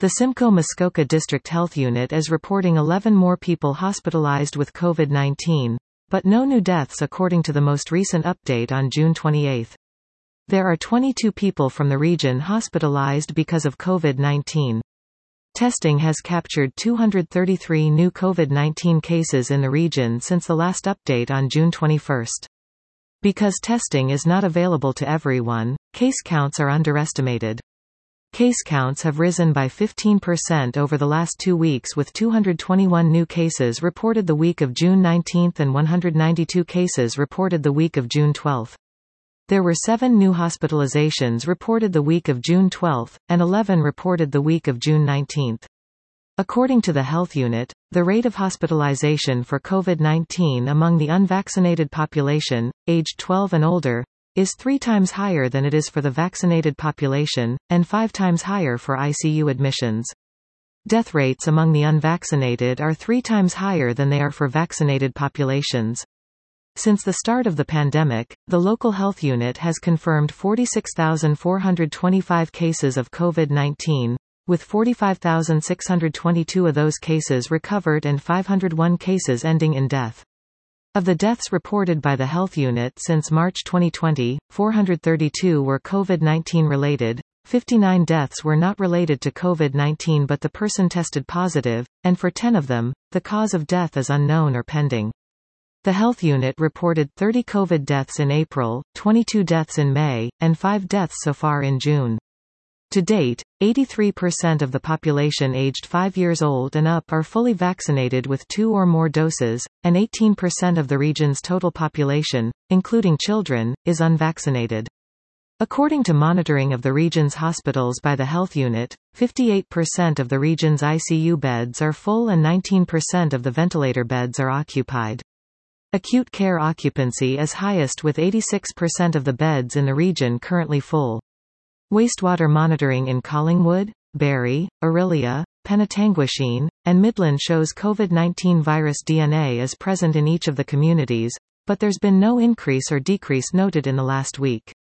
The Simcoe Muskoka District Health Unit is reporting 11 more people hospitalized with COVID-19, but no new deaths according to the most recent update on June 28. There are 22 people from the region hospitalized because of COVID-19. Testing has captured 233 new COVID-19 cases in the region since the last update on June 21. Because testing is not available to everyone, case counts are underestimated. Case counts have risen by 15% over the last 2 weeks, with 221 new cases reported the week of June 19 and 192 cases reported the week of June 12. There were 7 new hospitalizations reported the week of June 12, and 11 reported the week of June 19. According to the health unit, the rate of hospitalization for COVID-19 among the unvaccinated population, aged 12 and older, is 3 times higher than it is for the vaccinated population, and 5 times higher for ICU admissions. Death rates among the unvaccinated are 3 times higher than they are for vaccinated populations. Since the start of the pandemic, the local health unit has confirmed 46,425 cases of COVID-19, with 45,622 of those cases recovered and 501 cases ending in death. Of the deaths reported by the health unit since March 2020, 432 were COVID-19 related, 59 deaths were not related to COVID-19 but the person tested positive, and for 10 of them, the cause of death is unknown or pending. The health unit reported 30 COVID deaths in April, 22 deaths in May, and 5 deaths so far in June. To date, 83% of the population aged 5 years old and up are fully vaccinated with 2 or more doses, and 18% of the region's total population, including children, is unvaccinated. According to monitoring of the region's hospitals by the health unit, 58% of the region's ICU beds are full and 19% of the ventilator beds are occupied. Acute care occupancy is highest with 86% of the beds in the region currently full. Wastewater monitoring in Collingwood, Barrie, Orillia, Penetanguishene, and Midland shows COVID-19 virus DNA is present in each of the communities, but there's been no increase or decrease noted in the last week.